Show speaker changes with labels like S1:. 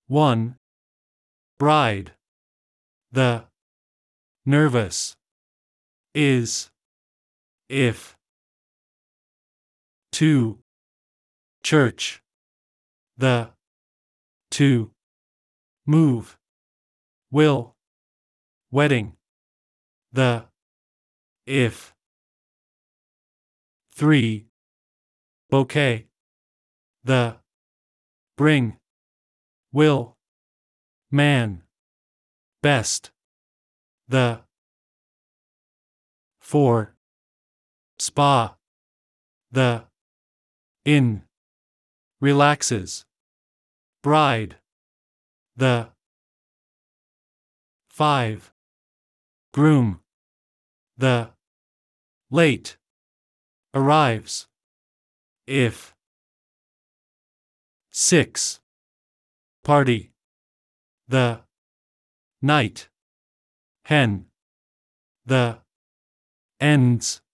S1: 1. Bride. The. Nervous. Is. If. 2. Church. The. To. Move. Will. Wedding. The. If. 3. Bouquet. The. Bring. Will. Man. Best. The. 4. Spa. The. In. Relaxes. Bride. The. 5. Groom. The. Late. Arrives. If. 6. Party. The. Night. Hen. The. Ends.